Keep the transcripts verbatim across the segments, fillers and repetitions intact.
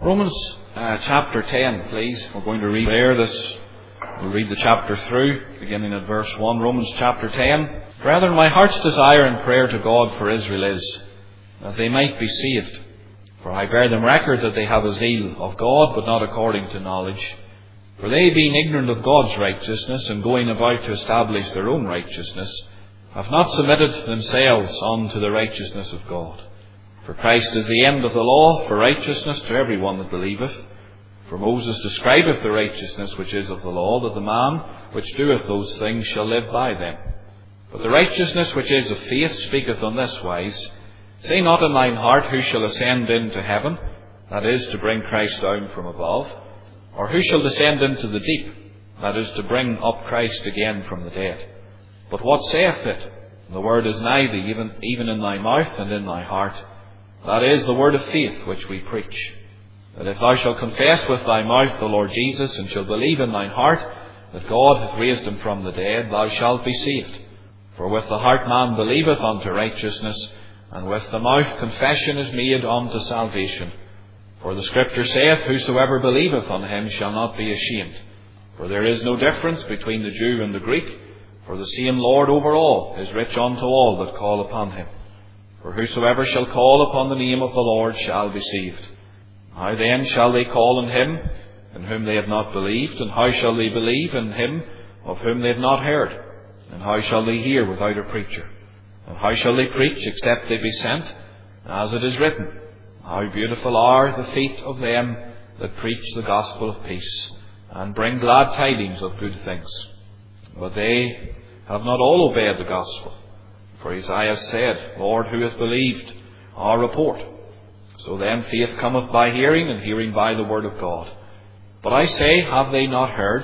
Romans uh, chapter ten, please. We're going to read there this. We'll read the chapter through, beginning at verse one. Romans chapter ten. Brethren, my heart's desire and prayer to God for Israel is that they might be saved. For I bear them record that they have a zeal of God, but not according to knowledge. For they, being ignorant of God's righteousness, and going about to establish their own righteousness, have not submitted themselves unto the righteousness of God. For Christ is the end of the law for righteousness to every one that believeth. For Moses describeth the righteousness which is of the law, that the man which doeth those things shall live by them. But the righteousness which is of faith speaketh on this wise, Say not in thine heart, who shall ascend into heaven, that is, to bring Christ down from above, or who shall descend into the deep, that is, to bring up Christ again from the dead. But what saith it? The word is nigh thee, even, even in thy mouth and in thy heart. That is the word of faith which we preach. That if thou shalt confess with thy mouth the Lord Jesus, and shalt believe in thine heart that God hath raised him from the dead, thou shalt be saved. For with the heart man believeth unto righteousness, and with the mouth confession is made unto salvation. For the Scripture saith, Whosoever believeth on him shall not be ashamed. For there is no difference between the Jew and the Greek, for the same Lord over all is rich unto all that call upon him. For whosoever shall call upon the name of the Lord shall be saved. How then shall they call on him in whom they have not believed? And how shall they believe in him of whom they have not heard? And how shall they hear without a preacher? And how shall they preach except they be sent? As it is written, How beautiful are the feet of them that preach the gospel of peace, and bring glad tidings of good things. But they have not all obeyed the gospel. For Isaiah said, Lord, who hath believed our report? So then faith cometh by hearing, and hearing by the word of God. But I say, have they not heard?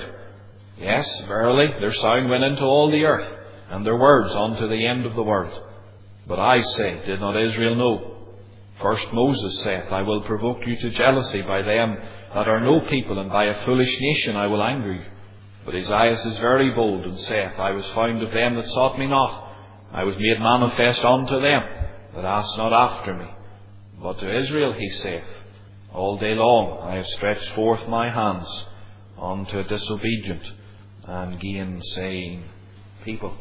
Yes, verily, their sound went into all the earth, and their words unto the end of the world. But I say, did not Israel know? First Moses saith, I will provoke you to jealousy by them that are no people, and by a foolish nation I will anger you. But Isaiah is very bold, and saith, I was found of them that sought me not. I was made manifest unto them that asked not after me. But to Israel he saith, All day long I have stretched forth my hands unto a disobedient and gainsaying people.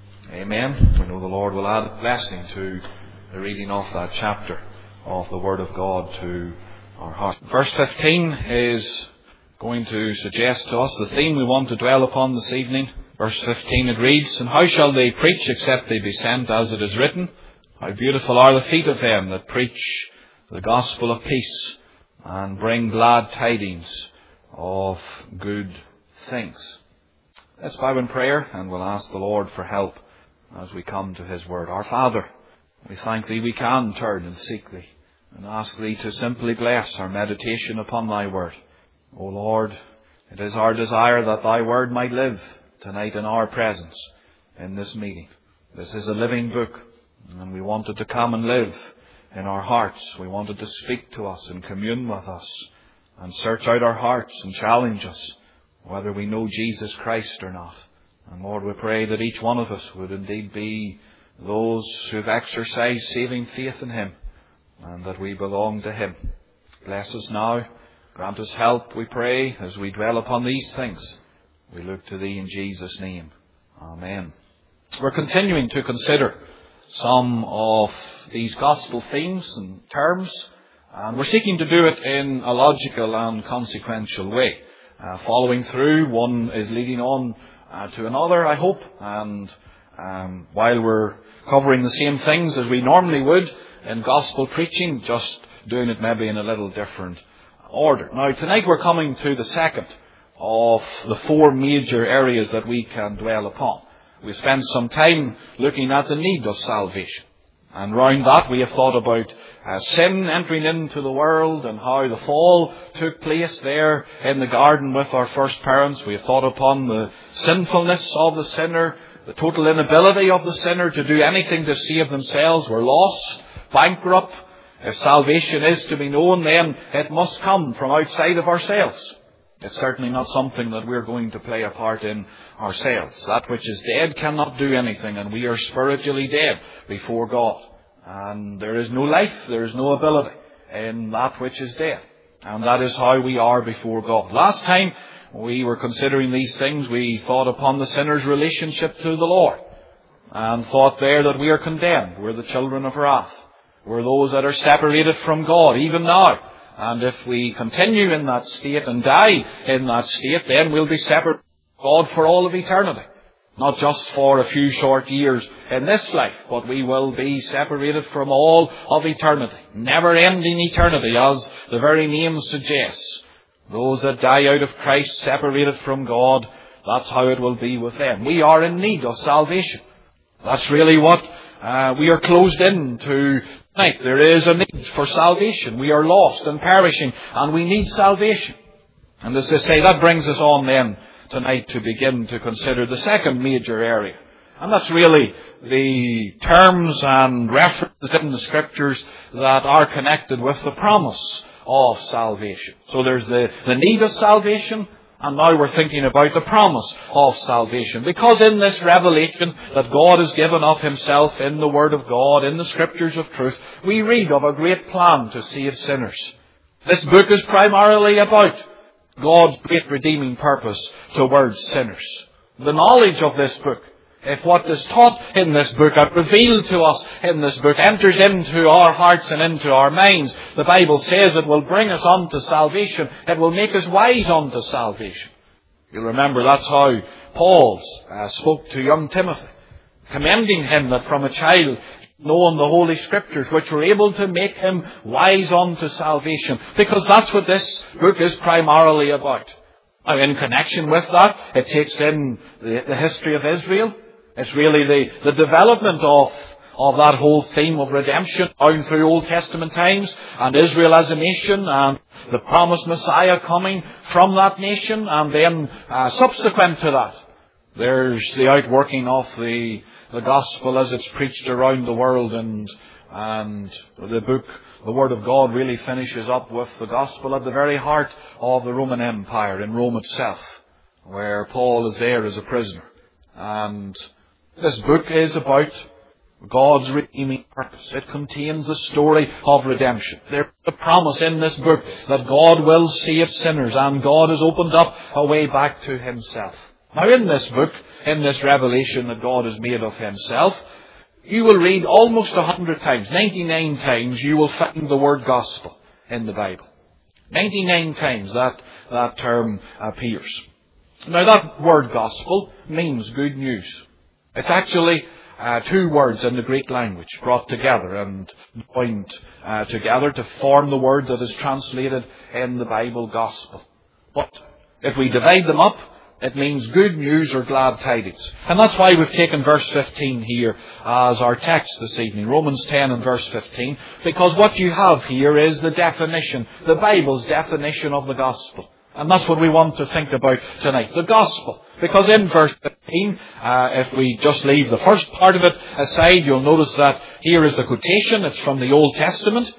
Amen. We know the Lord will add a blessing to the reading of that chapter of the Word of God to our heart. Verse fifteen is going to suggest to us the theme we want to dwell upon this evening. Verse fifteen, it reads, And how shall they preach except they be sent, as it is written? How beautiful are the feet of them that preach the gospel of peace, and bring glad tidings of good things. Let's bow in prayer, and we'll ask the Lord for help as we come to His Word. Our Father, we thank Thee we can turn and seek Thee, and ask Thee to simply bless our meditation upon Thy Word. O Lord, it is our desire that Thy Word might live tonight in our presence in this meeting. This is a living book, and we want it to come and live in our hearts. We want it to speak to us and commune with us and search out our hearts and challenge us whether we know Jesus Christ or not. And Lord, we pray that each one of us would indeed be those who have exercised saving faith in Him, and that we belong to Him. Bless us now. Grant us help, we pray, as we dwell upon these things. We look to Thee in Jesus' name. Amen. We're continuing to consider some of these gospel themes and terms, and we're seeking to do it in a logical and consequential way. Uh, following through, one is leading on uh, to another, I hope, and um, while we're covering the same things as we normally would in gospel preaching, just doing it maybe in a little different order. Now, tonight we're coming to the second of the four major areas that we can dwell upon. We spent some time looking at the need of salvation. And round that we have thought about uh, sin entering into the world and how the fall took place there in the garden with our first parents. We have thought upon the sinfulness of the sinner, the total inability of the sinner to do anything to save themselves. We're lost, bankrupt. If salvation is to be known, then it must come from outside of ourselves. It's certainly not something that we're going to play a part in ourselves. That which is dead cannot do anything, and we are spiritually dead before God. And there is no life, there is no ability in that which is dead. And that is how we are before God. Last time we were considering these things, we thought upon the sinner's relationship to the Lord. And thought there that we are condemned. We're the children of wrath. We're those that are separated from God, even now. And if we continue in that state and die in that state, then we'll be separate from God for all of eternity. Not just for a few short years in this life, but we will be separated from all of eternity. Never-ending eternity, as the very name suggests. Those that die out of Christ, separated from God, that's how it will be with them. We are in need of salvation. That's really what uh, we are closed in to tonight. There is a need for salvation. We are lost and perishing, and we need salvation. And as I say, that brings us on then tonight to begin to consider the second major area. And that's really the terms and references in the Scriptures that are connected with the promise of salvation. So there's the, the need of salvation, and now we're thinking about the promise of salvation. Because in this revelation that God has given of Himself in the Word of God, in the Scriptures of truth, we read of a great plan to save sinners. This book is primarily about God's great redeeming purpose towards sinners. The knowledge of this book, if what is taught in this book and revealed to us in this book enters into our hearts and into our minds, the Bible says it will bring us unto salvation. It will make us wise unto salvation. You remember that's how Paul uh, spoke to young Timothy, commending him that from a child knowing the Holy Scriptures, which were able to make him wise unto salvation. Because that's what this book is primarily about. Now, in connection with that, it takes in the, the history of Israel. It's really the, the development of, of that whole theme of redemption down through Old Testament times, and Israel as a nation, and the promised Messiah coming from that nation, and then uh, subsequent to that, there's the outworking of the the gospel as it's preached around the world, and and the book, the Word of God, really finishes up with the gospel at the very heart of the Roman Empire, in Rome itself, where Paul is there as a prisoner. And this book is about God's redeeming purpose. It contains the story of redemption. There's a promise in this book that God will save sinners, and God has opened up a way back to Himself. Now, in this book, in this revelation that God has made of Himself, you will read almost a hundred times, ninety-nine times, you will find the word gospel in the Bible. ninety-nine times that, that term appears. Now, that word gospel means good news. It's actually uh, two words in the Greek language brought together and joined uh, together to form the word that is translated in the Bible, gospel. But if we divide them up, it means good news or glad tidings. And that's why we've taken verse fifteen here as our text this evening. Romans ten and verse fifteen. Because what you have here is the definition, the Bible's definition of the gospel. And that's what we want to think about tonight. The gospel. Because in verse fifteen, uh, if we just leave the first part of it aside, you'll notice that here is the quotation. It's from the Old Testament.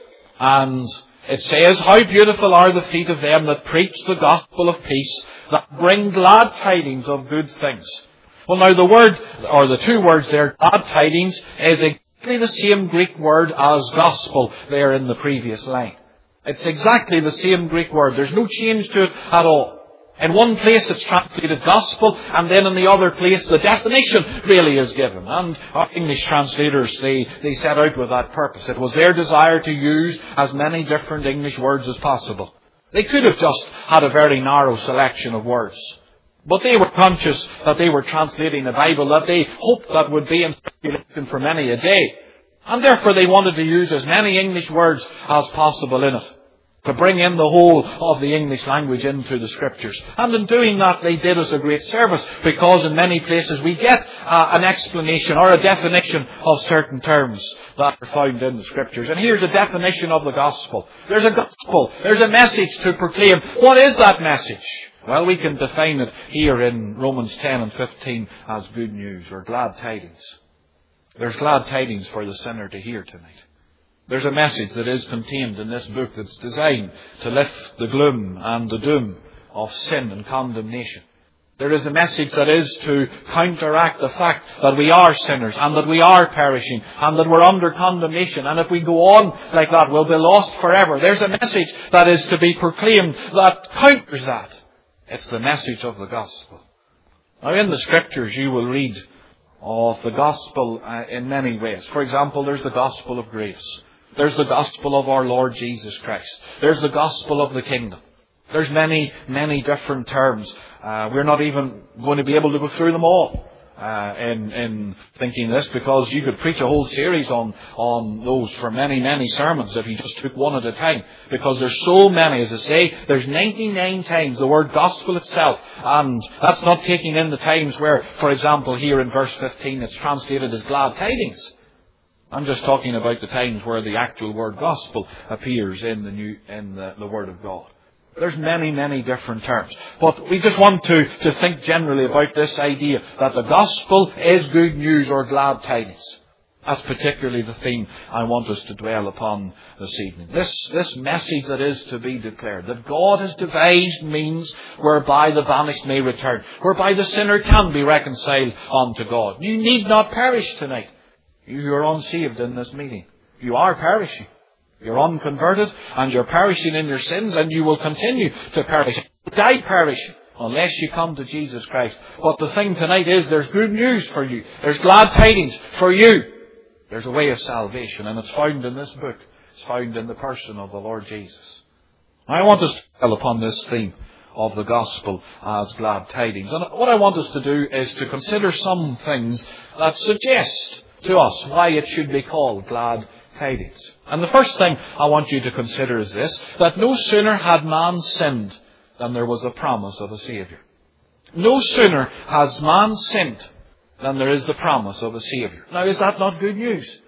And it says, "How beautiful are the feet of them that preach the gospel of peace, that bring glad tidings of good things." Well, now the word, or the two words there, glad tidings, is exactly the same Greek word as gospel there in the previous line. It's exactly the same Greek word. There's no change to it at all. In one place it's translated gospel, and then in the other place the definition really is given. And our English translators, they, they set out with that purpose. It was their desire to use as many different English words as possible. They could have just had a very narrow selection of words. But they were conscious that they were translating a Bible that they hoped that would be in circulation for many a day. And therefore they wanted to use as many English words as possible in it, to bring in the whole of the English language into the Scriptures. And in doing that, they did us a great service, because in many places we get uh, an explanation or a definition of certain terms that are found in the Scriptures. And here's a definition of the gospel. There's a gospel. There's a message to proclaim. What is that message? Well, we can define it here in Romans ten and fifteen as good news or glad tidings. There's glad tidings for the sinner to hear tonight. There's a message that is contained in this book that's designed to lift the gloom and the doom of sin and condemnation. There is a message that is to counteract the fact that we are sinners and that we are perishing and that we're under condemnation. And if we go on like that, we'll be lost forever. There's a message that is to be proclaimed that counters that. It's the message of the gospel. Now, in the Scriptures, you will read of the gospel uh, in many ways. For example, there's the gospel of grace. There's the gospel of our Lord Jesus Christ. There's the gospel of the kingdom. There's many, many different terms. Uh, we're not even going to be able to go through them all uh, in, in thinking this, because you could preach a whole series on, on those for many, many sermons if you just took one at a time. Because there's so many, as I say, there's ninety-nine times the word gospel itself. And that's not taking in the times where, for example, here in verse fifteen, it's translated as glad tidings. I'm just talking about the times where the actual word gospel appears in the new, in the, the Word of God. There's many, many different terms. But we just want to, to think generally about this idea that the gospel is good news or glad tidings. That's particularly the theme I want us to dwell upon this evening. This, this message that is to be declared, that God has devised means whereby the banished may return, whereby the sinner can be reconciled unto God. You need not perish tonight. You are unsaved in this meeting. You are perishing. You're unconverted and you're perishing in your sins, and you will continue to perish. You die perishing unless you come to Jesus Christ. But the thing tonight is there's good news for you. There's glad tidings for you. There's a way of salvation, and it's found in this book. It's found in the person of the Lord Jesus. I want us to dwell upon this theme of the gospel as glad tidings. And what I want us to do is to consider some things that suggest to us why it should be called glad tidings. And the first thing I want you to consider is this, that no sooner had man sinned than there was a promise of a Saviour. No sooner has man sinned than there is the promise of a Saviour. Now, is that not good news?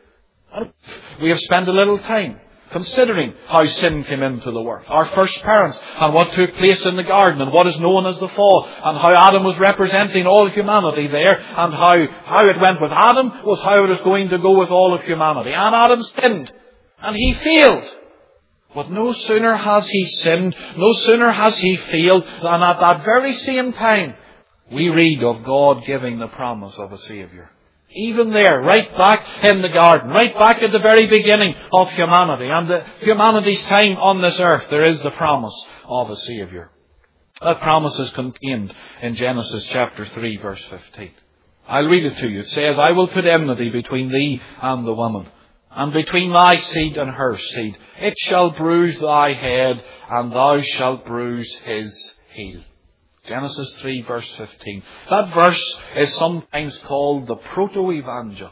We have spent a little time considering how sin came into the world. Our first parents, and what took place in the garden, and what is known as the fall, and how Adam was representing all humanity there, and how, how it went with Adam was how it is going to go with all of humanity. And Adam sinned, and he failed. But no sooner has he sinned, no sooner has he failed, than at that very same time we read of God giving the promise of a Saviour. Even there, right back in the garden, right back at the very beginning of humanity and the, humanity's time on this earth, there is the promise of a Saviour. That promise is contained in Genesis chapter three, verse fifteen. I'll read it to you. It says, I will put enmity between thee and the woman, and between thy seed and her seed. It shall bruise thy head, and thou shalt bruise his heel. Genesis three, verse fifteen. That verse is sometimes called the proto-evangel.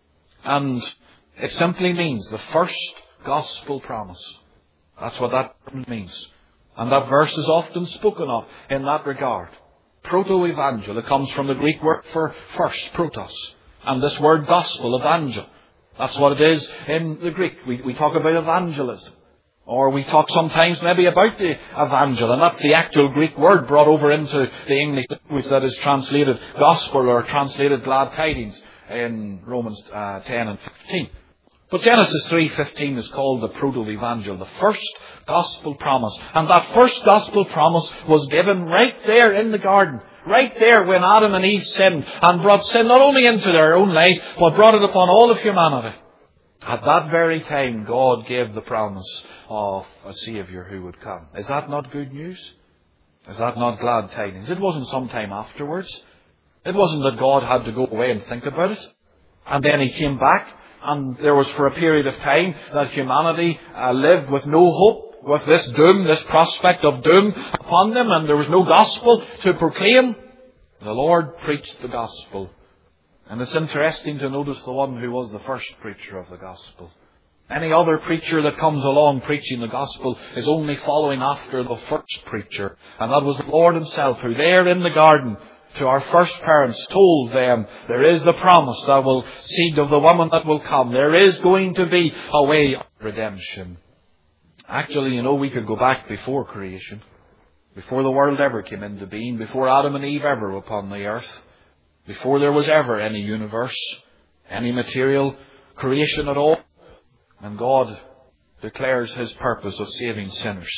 And it simply means the first gospel promise. That's what that term means. And that verse is often spoken of in that regard. Proto-evangel. It comes from the Greek word for first, protos. And this word gospel, evangel. That's what it is in the Greek. We, we talk about evangelism. Or we talk sometimes maybe about the evangel, and that's the actual Greek word brought over into the English language that is translated gospel or translated glad tidings in Romans uh, ten and fifteen. But Genesis three fifteen is called the proto-evangel, the first gospel promise. And that first gospel promise was given right there in the garden. Right there when Adam and Eve sinned and brought sin not only into their own lives, but brought it upon all of humanity. At that very time, God gave the promise of a Saviour who would come. Is that not good news? Is that not glad tidings? It wasn't sometime afterwards. It wasn't that God had to go away and think about it. And then He came back, and there was for a period of time that humanity uh, lived with no hope, with this doom, this prospect of doom upon them, and there was no gospel to proclaim. The Lord preached the gospel. And it's interesting to notice the one who was the first preacher of the gospel. Any other preacher that comes along preaching the gospel is only following after the first preacher. And that was the Lord Himself, who there in the garden to our first parents told them there is the promise that will seed of the woman that will come. There is going to be a way of redemption. Actually, you know, we could go back before creation, before the world ever came into being, before Adam and Eve ever were upon the earth. Before there was ever any universe, any material creation at all. And God declares His purpose of saving sinners.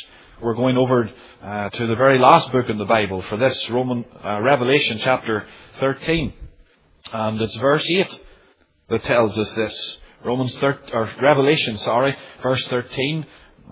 We're going over uh, to the very last book in the Bible for this, Roman uh, Revelation chapter thirteen. And it's verse eight that tells us this. Romans thir- or Revelation, sorry, verse thirteen,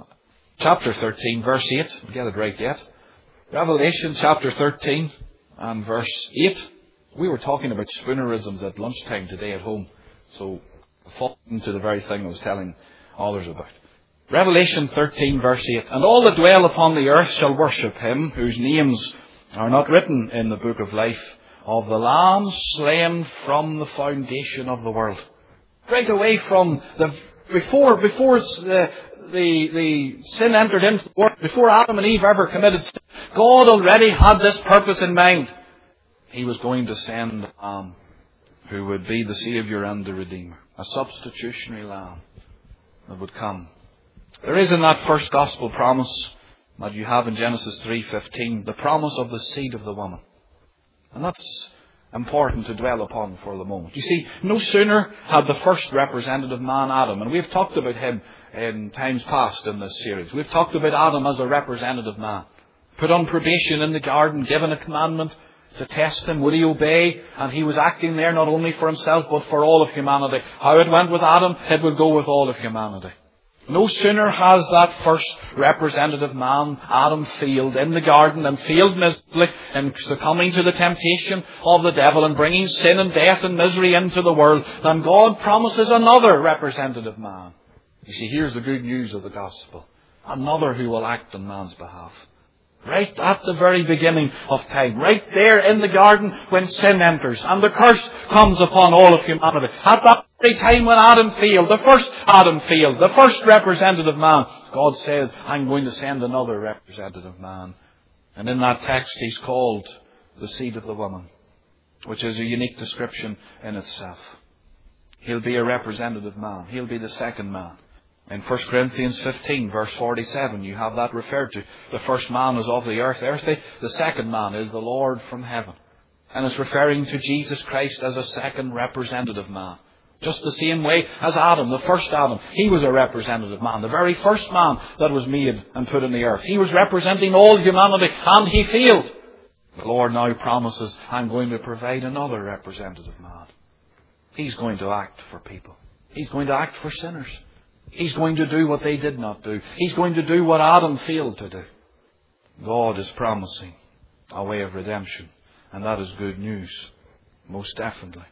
chapter thirteen, verse eight. We'll get it right yet. Revelation chapter thirteen and verse eight. We were talking about spoonerisms at lunchtime today at home. So, fall into the very thing I was telling others about. Revelation thirteen verse eight. And all that dwell upon the earth shall worship him, whose names are not written in the book of life of the Lamb slain from the foundation of the world. Right away from the, before, before the, the, the sin entered into the world, before Adam and Eve ever committed sin, God already had this purpose in mind. He was going to send a lamb who would be the Saviour and the Redeemer. A substitutionary lamb that would come. There is in that first gospel promise that you have in Genesis three fifteen, the promise of the seed of the woman. And that's important to dwell upon for the moment. You see, no sooner had the first representative man, Adam, and we've talked about him in times past in this series. We've talked about Adam as a representative man. Put on probation in the garden, given a commandment to test him, would he obey? And he was acting there not only for himself, but for all of humanity. How it went with Adam, it would go with all of humanity. No sooner has that first representative man, Adam, failed in the garden and failed miserably in succumbing to the temptation of the devil and bringing sin and death and misery into the world, than God promises another representative man. You see, here's the good news of the gospel. Another who will act on man's behalf. Right at the very beginning of time. Right there in the garden when sin enters and the curse comes upon all of humanity. At that very time when Adam failed, the first Adam failed, the first representative man, God says, I'm going to send another representative man. And in that text he's called the seed of the woman, which is a unique description in itself. He'll be a representative man. He'll be the second man. In First Corinthians fifteen, verse forty-seven, you have that referred to. The first man is of the earth, earthly. The second man is the Lord from heaven. And it's referring to Jesus Christ as a second representative man. Just the same way as Adam, the first Adam. He was a representative man. The very first man that was made and put in the earth. He was representing all humanity and he failed. The Lord now promises, I'm going to provide another representative man. He's going to act for people. He's going to act for sinners. He's going to do what they did not do. He's going to do what Adam failed to do. God is promising a way of redemption. And that is good news. Most definitely.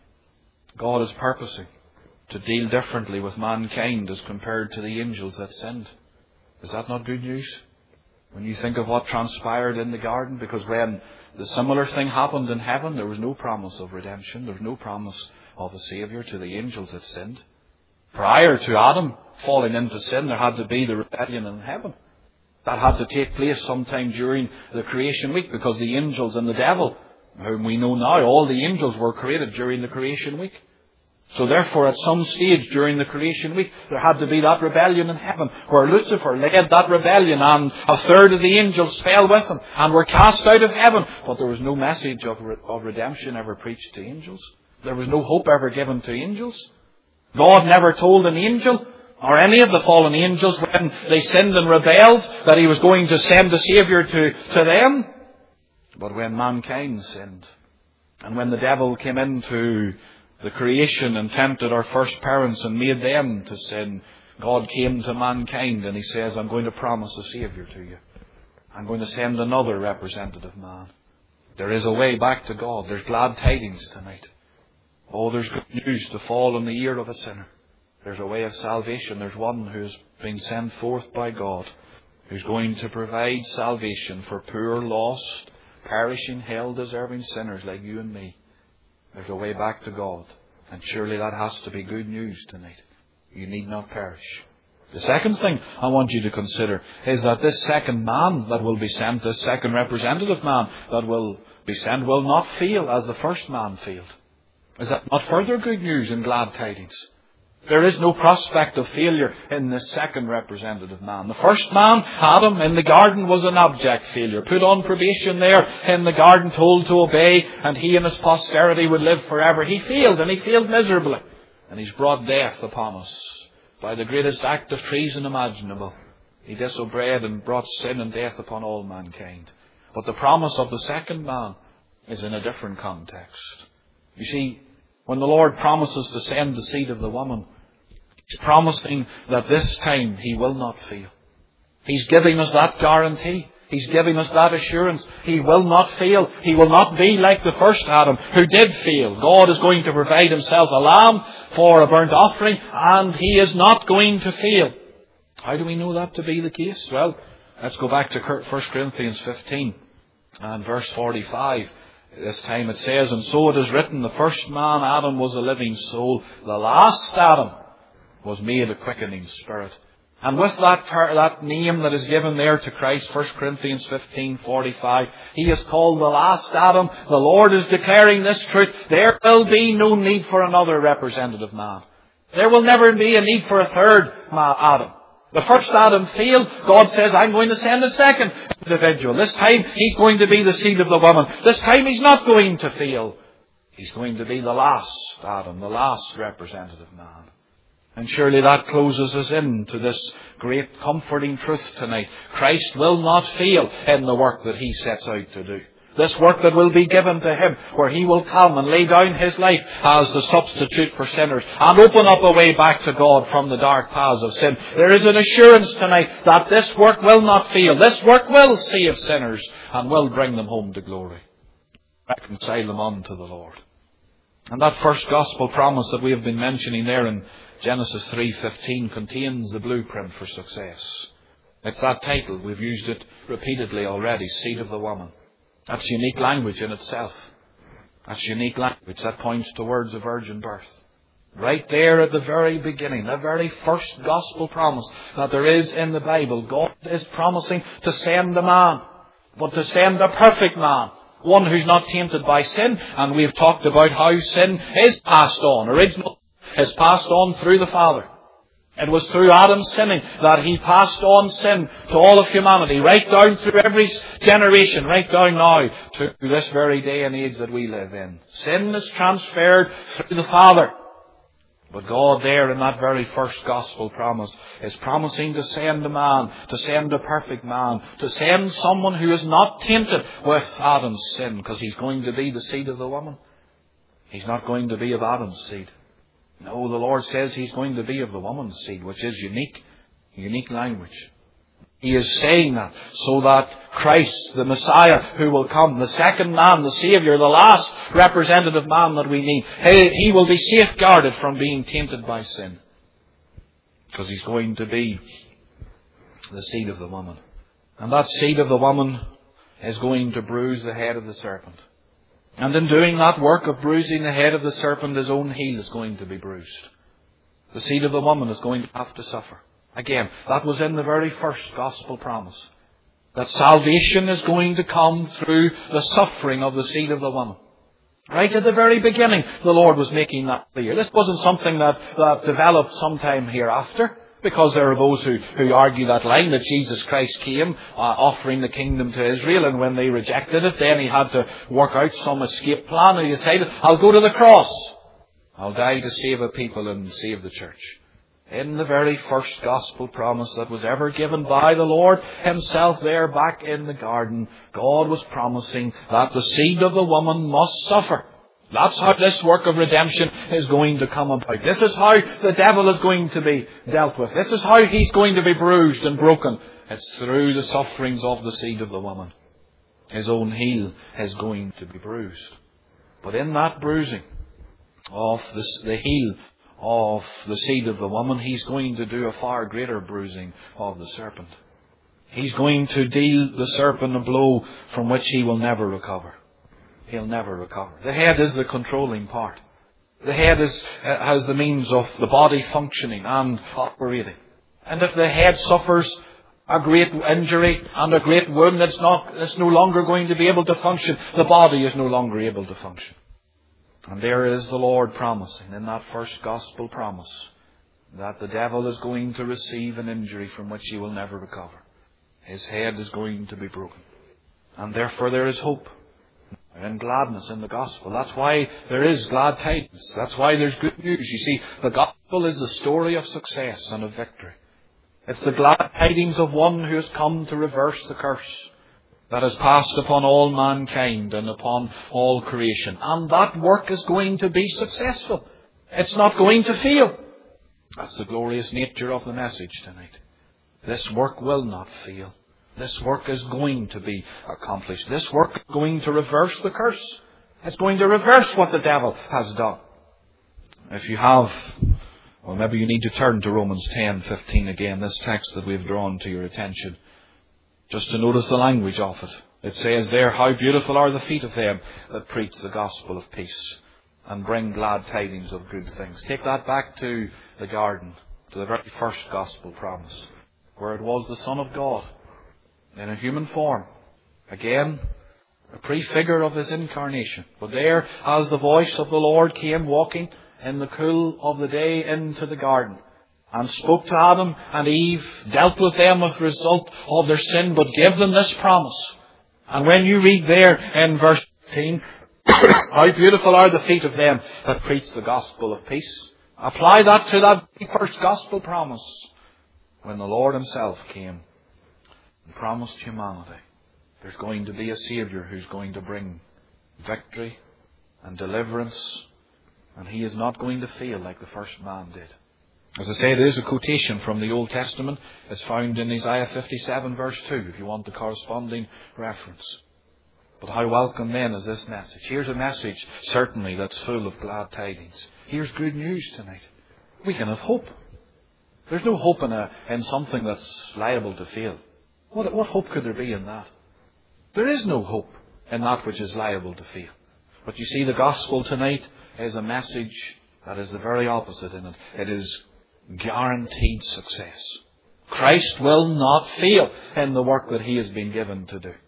God is purposing to deal differently with mankind as compared to the angels that sinned. Is that not good news? When you think of what transpired in the garden, because when the similar thing happened in heaven, there was no promise of redemption. There was no promise of a Saviour to the angels that sinned. Prior to Adam falling into sin, there had to be the rebellion in heaven. That had to take place sometime during the creation week, because the angels and the devil, whom we know now, all the angels were created during the creation week. So therefore, at some stage during the creation week, there had to be that rebellion in heaven, where Lucifer led that rebellion, and a third of the angels fell with him, and were cast out of heaven. But there was no message of, re- of redemption ever preached to angels. There was no hope ever given to angels. God never told an angel, or any of the fallen angels, when they sinned and rebelled, that He was going to send a Saviour to, to them. But when mankind sinned, and when the devil came into the creation and tempted our first parents and made them to sin, God came to mankind and He says, I'm going to promise a Saviour to you. I'm going to send another representative man. There is a way back to God. There's glad tidings tonight. Oh, there's good news to fall on the ear of a sinner. There's a way of salvation. There's one who's been sent forth by God, who's going to provide salvation for poor, lost, perishing, hell-deserving sinners like you and me. There's a way back to God. And surely that has to be good news tonight. You need not perish. The second thing I want you to consider is that this second man that will be sent, this second representative man that will be sent, will not fail as the first man failed. Is that not further good news and glad tidings? There is no prospect of failure in this second representative man. The first man, Adam, in the garden was an abject failure. Put on probation there in the garden, told to obey, and he and his posterity would live forever. He failed, and he failed miserably. And he's brought death upon us by the greatest act of treason imaginable. He disobeyed and brought sin and death upon all mankind. But the promise of the second man is in a different context. You see, when the Lord promises to send the seed of the woman, He's promising that this time He will not fail. He's giving us that guarantee. He's giving us that assurance. He will not fail. He will not be like the first Adam who did fail. God is going to provide Himself a lamb for a burnt offering, and He is not going to fail. How do we know that to be the case? Well, let's go back to First Corinthians fifteen and verse forty-five. This time it says, "And so it is written, the first man, Adam, was a living soul. The last Adam was made a quickening spirit." And with that ter- that name that is given there to Christ, First Corinthians fifteen forty-five, He is called the last Adam. The Lord is declaring this truth. There will be no need for another representative man. There will never be a need for a third Adam. The first Adam failed. God says, I'm going to send a second individual. This time He's going to be the seed of the woman. This time He's not going to fail. He's going to be the last Adam, the last representative man. And surely that closes us in to this great comforting truth tonight. Christ will not fail in the work that He sets out to do. This work that will be given to Him, where He will come and lay down His life as the substitute for sinners and open up a way back to God from the dark paths of sin. There is an assurance tonight that this work will not fail. This work will save sinners and will bring them home to glory. Reconcile them unto the Lord. And that first gospel promise that we have been mentioning there in Genesis three fifteen contains the blueprint for success. It's that title. We've used it repeatedly already, Seed of the Woman. That's unique language in itself. That's unique language that points towards a virgin birth. Right there at the very beginning, the very first gospel promise that there is in the Bible, God is promising to send a man, but to send a perfect man. One who's not tainted by sin. And we've talked about how sin is passed on. Original is passed on through the Father. It was through Adam's sinning that he passed on sin to all of humanity, right down through every generation, right down now to this very day and age that we live in. Sin is transferred through the Father. But God there in that very first gospel promise is promising to send a man, to send a perfect man, to send someone who is not tainted with Adam's sin, because He's going to be the seed of the woman. He's not going to be of Adam's seed. No, the Lord says He's going to be of the woman's seed, which is unique, unique language. He is saying that so that Christ, the Messiah who will come, the second man, the Saviour, the last representative man that we need, He will be safeguarded from being tainted by sin. Because He's going to be the seed of the woman. And that seed of the woman is going to bruise the head of the serpent. And in doing that work of bruising the head of the serpent, His own heel is going to be bruised. The seed of the woman is going to have to suffer. Again, that was in the very first gospel promise. That salvation is going to come through the suffering of the seed of the woman. Right at the very beginning, the Lord was making that clear. This wasn't something that, that developed sometime hereafter. Because there are those who, who argue that line that Jesus Christ came uh, offering the kingdom to Israel, and when they rejected it, then He had to work out some escape plan, and He decided, I'll go to the cross. I'll die to save a people and save the church. In the very first gospel promise that was ever given by the Lord Himself there back in the garden, God was promising that the seed of the woman must suffer. That's how this work of redemption is going to come about. This is how the devil is going to be dealt with. This is how he's going to be bruised and broken. It's through the sufferings of the seed of the woman. His own heel is going to be bruised. But in that bruising of the, the heel of the seed of the woman, He's going to do a far greater bruising of the serpent. He's going to deal the serpent a blow from which he will never recover. He'll never recover. The head is the controlling part. The head is, uh, has the means of the body functioning and operating. And if the head suffers a great injury and a great wound, it's not, it's no longer going to be able to function. The body is no longer able to function. And there is the Lord promising in that first gospel promise that the devil is going to receive an injury from which he will never recover. His head is going to be broken. And therefore there is hope and gladness in the gospel. That's why there is glad tidings. That's why there's good news. You see, the gospel is the story of success and of victory. It's the glad tidings of one who has come to reverse the curse that has passed upon all mankind and upon all creation. And that work is going to be successful. It's not going to fail. That's the glorious nature of the message tonight. This work will not fail. This work is going to be accomplished. This work is going to reverse the curse. It's going to reverse what the devil has done. If you have, well, maybe you need to turn to Romans ten fifteen again, this text that we've drawn to your attention, just to notice the language of it. It says there, how beautiful are the feet of them that preach the gospel of peace and bring glad tidings of good things. Take that back to the garden, to the very first gospel promise, where it was the Son of God in a human form. Again, a prefigure of His incarnation. But there, as the voice of the Lord came walking in the cool of the day into the garden, and spoke to Adam and Eve, dealt with them with the result of their sin, but gave them this promise. And when you read there in verse fifteen, how beautiful are the feet of them that preach the gospel of peace. Apply that to that first gospel promise, when the Lord Himself came and promised humanity. There's going to be a Saviour who's going to bring victory and deliverance, and He is not going to fail like the first man did. As I say, there is a quotation from the Old Testament. It's found in Isaiah fifty-seven verse two, if you want the corresponding reference. But how welcome then is this message? Here's a message, certainly, that's full of glad tidings. Here's good news tonight. We can have hope. There's no hope in, a, in something that's liable to fail. What, what hope could there be in that? There is no hope in that which is liable to fail. But you see, the gospel tonight is a message that is the very opposite in it. It is guaranteed success. Christ will not fail in the work that He has been given to do.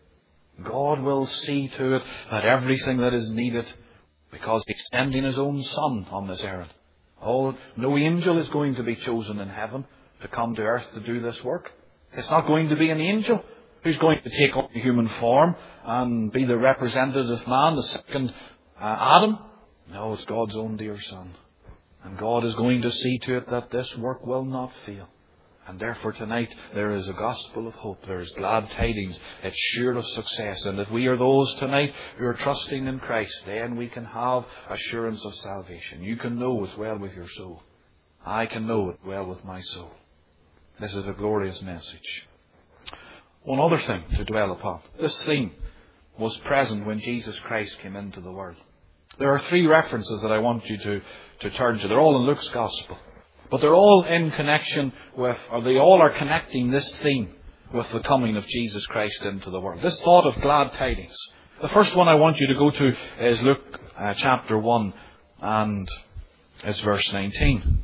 God will see to it that everything that is needed, because He's sending His own Son on this errand. Oh, no angel is going to be chosen in heaven to come to earth to do this work. It's not going to be an angel who's going to take on human form and be the representative man, the second uh, Adam. No, it's God's own dear Son. And God is going to see to it that this work will not fail. And therefore tonight there is a gospel of hope. There is glad tidings. It's sure of success. And if we are those tonight who are trusting in Christ, then we can have assurance of salvation. You can know it well with your soul. I can know it well with my soul. This is a glorious message. One other thing to dwell upon. This theme was present when Jesus Christ came into the world. There are three references that I want you to, to turn to. They're all in Luke's Gospel. But they're all in connection with, or they all are connecting this theme with the coming of Jesus Christ into the world. This thought of glad tidings. The first one I want you to go to is Luke uh, chapter one, and it's verse nineteen.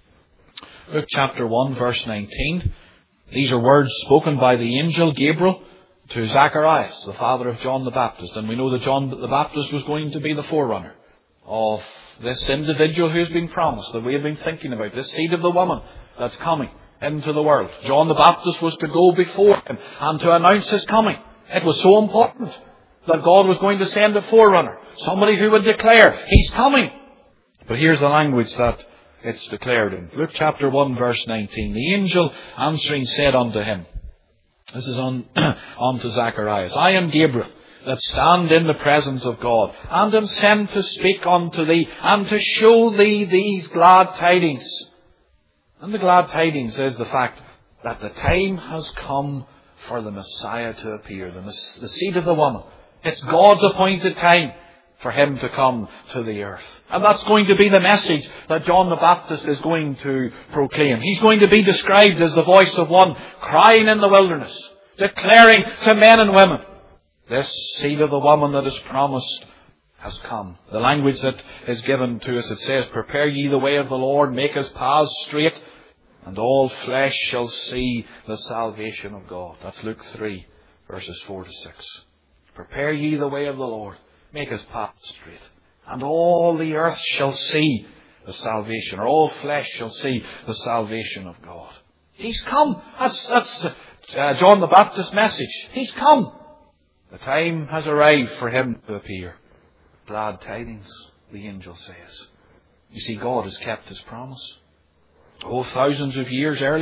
Luke chapter one, verse nineteen. These are words spoken by the angel Gabriel to Zacharias, the father of John the Baptist. And we know that John the Baptist was going to be the forerunner of this individual who's been promised, that we have been thinking about, this seed of the woman that's coming into the world. John the Baptist was to go before him and to announce his coming. It was so important that God was going to send a forerunner, somebody who would declare, He's coming. But here's the language that it's declared in. Luke chapter one, verse nineteen. The angel answering said unto him, this is on, on to Zacharias, I am Gabriel, that stand in the presence of God, and am sent to speak unto thee, and to show thee these glad tidings. And the glad tidings is the fact that the time has come for the Messiah to appear, the, the seed of the woman. It's God's appointed time for Him to come to the earth. And that's going to be the message that John the Baptist is going to proclaim. He's going to be described as the voice of one crying in the wilderness, declaring to men and women, this seed of the woman that is promised has come. The language that is given to us, it says, prepare ye the way of the Lord, make His paths straight, and all flesh shall see the salvation of God. That's Luke three, verses four to six. Prepare ye the way of the Lord, make His paths straight, and all the earth shall see the salvation, or all flesh shall see the salvation of God. He's come. That's, that's uh, John the Baptist's message. He's come. The time has arrived for Him to appear. Glad tidings, the angel says. You see, God has kept His promise. Oh, thousands of years earlier,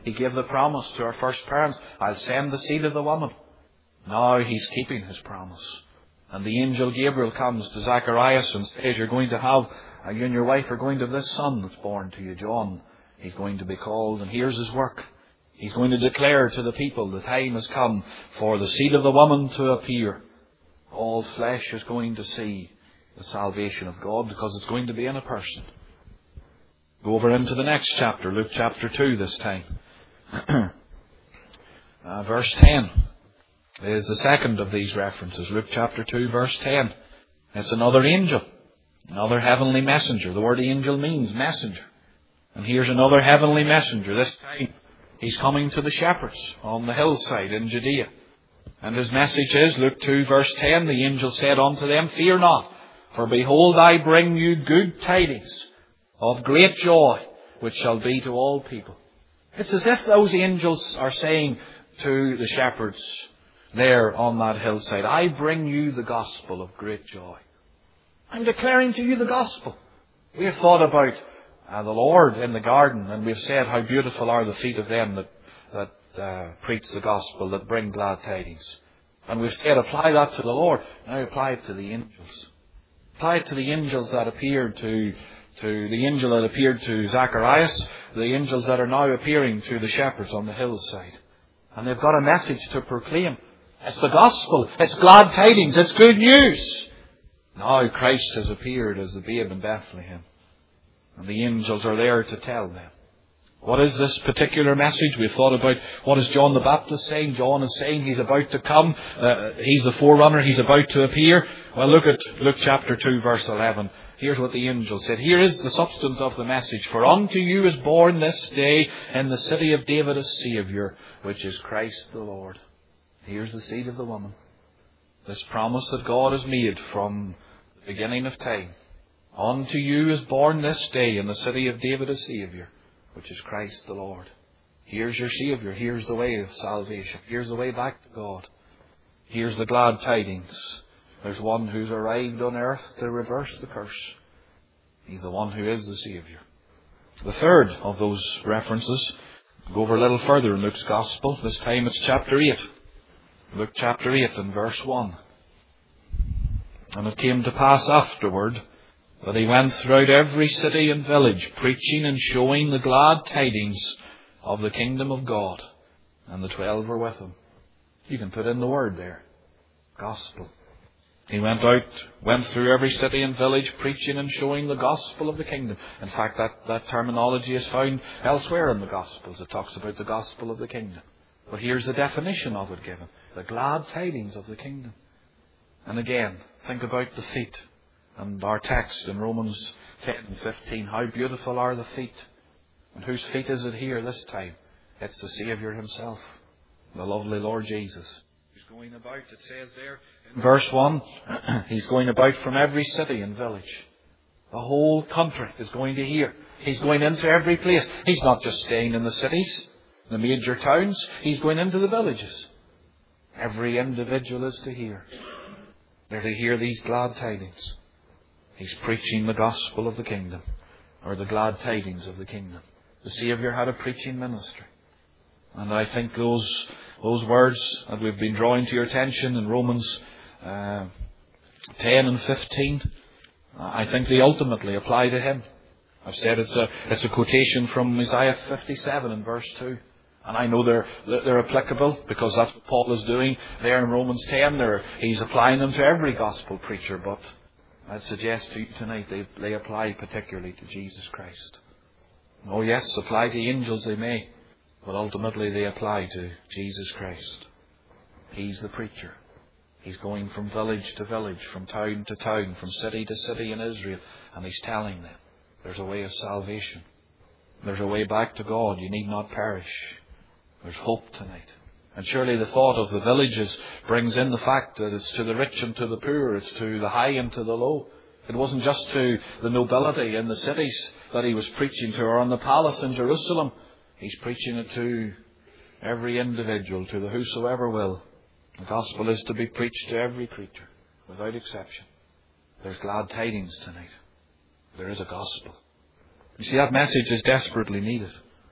He gave the promise to our first parents, I'll send the seed of the woman. Now He's keeping His promise. And the angel Gabriel comes to Zacharias and says, you're going to have, uh, you and your wife are going to have this son that's born to you, John. He's going to be called, and here's his work. He's going to declare to the people, the time has come for the seed of the woman to appear. All flesh is going to see the salvation of God because it's going to be in a person. Go over into the next chapter, Luke chapter two this time. uh, verse ten is the second of these references. Luke chapter two, verse ten. It's another angel, another heavenly messenger. The word angel means messenger. And here's another heavenly messenger. This time he's coming to the shepherds on the hillside in Judea. And his message is, Luke two, verse ten, the angel said unto them, fear not, for behold, I bring you good tidings of great joy, which shall be to all people. It's as if those angels are saying to the shepherds there on that hillside, I bring you the gospel of great joy. I'm declaring to you the gospel. We have thought about uh, the Lord in the garden, and we've said how beautiful are the feet of them that, that uh, preach the gospel, that bring glad tidings. And we've said, apply that to the Lord. Now apply it to the angels. Apply it to the angels that appeared to, to the angel that appeared to Zacharias, the angels that are now appearing to the shepherds on the hillside. And they've got a message to proclaim. It's the gospel. It's glad tidings. It's good news. Now Christ has appeared as the babe in Bethlehem. And the angels are there to tell them. What is this particular message? We've thought about what is John the Baptist saying. John is saying he's about to come. Uh, he's the forerunner. He's about to appear. Well, look at Luke chapter two, verse eleven. Here's what the angel said. Here is the substance of the message. For unto you is born this day in the city of David a Saviour, which is Christ the Lord. Here's the seed of the woman. This promise that God has made from the beginning of time. Unto you is born this day in the city of David a Saviour, which is Christ the Lord. Here's your Saviour. Here's the way of salvation. Here's the way back to God. Here's the glad tidings. There's one who's arrived on earth to reverse the curse. He's the one who is the Saviour. The third of those references, go over a little further in Luke's Gospel. This time it's chapter eight. Luke chapter eight and verse one. And it came to pass afterward that he went throughout every city and village, preaching and showing the glad tidings of the kingdom of God. And the twelve were with him. You can put in the word there. Gospel. He went out, went through every city and village, preaching and showing the gospel of the kingdom. In fact, that, that terminology is found elsewhere in the Gospels. It talks about the gospel of the kingdom. But here's the definition of it given. The glad tidings of the kingdom. And again, think about the feet. And our text in Romans ten and fifteen. How beautiful are the feet. And whose feet is it here this time? It's the Saviour Himself. The lovely Lord Jesus. He's going about, it says there in verse one, He's going about from every city and village. The whole country is going to hear. He's going into every place. He's not just staying in the cities, the major towns. He's going into the villages. Every individual is to hear. They're to hear these glad tidings. He's preaching the gospel of the kingdom, or the glad tidings of the kingdom. The Saviour had a preaching ministry. And I think those those words that we've been drawing to your attention in Romans uh, ten and fifteen, I think they ultimately apply to Him. I've said it's a it's a quotation from Isaiah fifty-seven and verse two. And I know they're they're applicable because that's what Paul is doing there in Romans ten. They're, he's applying them to every gospel preacher, but I'd suggest to you tonight they, they apply particularly to Jesus Christ. Oh yes, apply to angels they may, but ultimately they apply to Jesus Christ. He's the preacher. He's going from village to village, from town to town, from city to city in Israel, and He's telling them there's a way of salvation. There's a way back to God. You need not perish. There's hope tonight. And surely the thought of the villages brings in the fact that it's to the rich and to the poor. It's to the high and to the low. It wasn't just to the nobility in the cities that He was preaching to, or on the palace in Jerusalem. He's preaching it to every individual, to the whosoever will. The gospel is to be preached to every creature, without exception. There's glad tidings tonight. There is a gospel. You see, that message is desperately needed.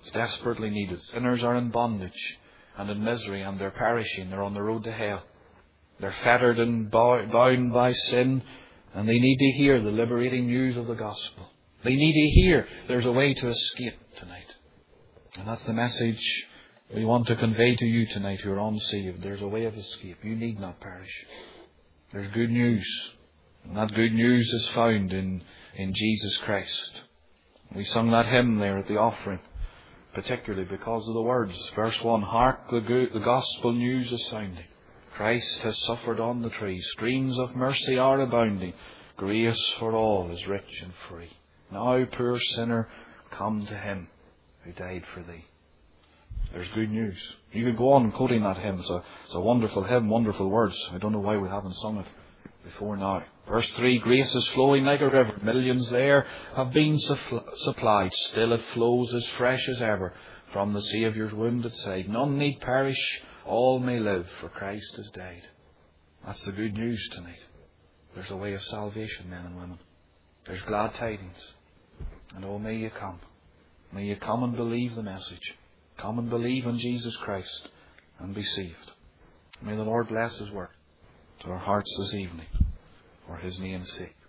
It's desperately needed. Sinners are in bondage and in misery, and they're perishing. They're on the road to hell. They're fettered and bound by sin, and they need to hear the liberating news of the gospel. They need to hear there's a way to escape tonight. And that's the message we want to convey to you tonight who are unsaved. There's a way of escape. You need not perish. There's good news. And that good news is found in, in Jesus Christ. We sung that hymn there at the offering, particularly because of the words. Verse one, hark, the, good, the gospel news is sounding. Christ has suffered on the tree. Streams of mercy are abounding. Grace for all is rich and free. Now, poor sinner, come to him who died for thee. There's good news. You could go on quoting that hymn. It's a, it's a wonderful hymn, wonderful words. I don't know why we haven't sung it before now. Verse three, grace is flowing like a river. Millions there have been supplied. Still it flows as fresh as ever from the Saviour's wounded side. None need perish, all may live, for Christ has died. That's the good news tonight. There's a way of salvation, men and women. There's glad tidings. And oh, may you come. May you come and believe the message. Come and believe in Jesus Christ and be saved. May the Lord bless His word to our hearts this evening for His name's sake.